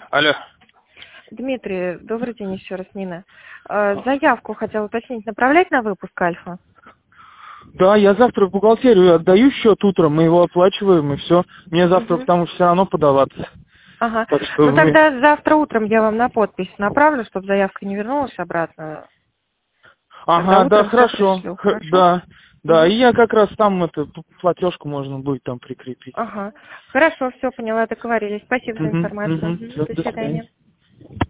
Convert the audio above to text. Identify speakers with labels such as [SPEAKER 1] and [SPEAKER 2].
[SPEAKER 1] Алло.
[SPEAKER 2] Дмитрий, добрый день еще раз, Нина. Заявку хотела уточнить, направлять на выпуск Альфа?
[SPEAKER 1] Да, я завтра в бухгалтерию отдаю счет утром, мы его оплачиваем, и все. Мне завтра потому что все равно подаваться.
[SPEAKER 2] Ага.
[SPEAKER 1] Так что
[SPEAKER 2] Ну тогда завтра утром я вам на подпись направлю, чтобы заявка не вернулась обратно.
[SPEAKER 1] Ага, да,
[SPEAKER 2] Утром всё
[SPEAKER 1] хорошо.
[SPEAKER 2] пришлю, хорошо?
[SPEAKER 1] Да, да,
[SPEAKER 2] Угу.
[SPEAKER 1] и я как раз там платежку можно будет там прикрепить.
[SPEAKER 2] Ага. Хорошо, все поняла, договорились. Спасибо за
[SPEAKER 1] Угу,
[SPEAKER 2] информацию.
[SPEAKER 1] угу.
[SPEAKER 2] Мгм.
[SPEAKER 1] Все,
[SPEAKER 2] До
[SPEAKER 1] до
[SPEAKER 2] свидания.
[SPEAKER 1] свидания.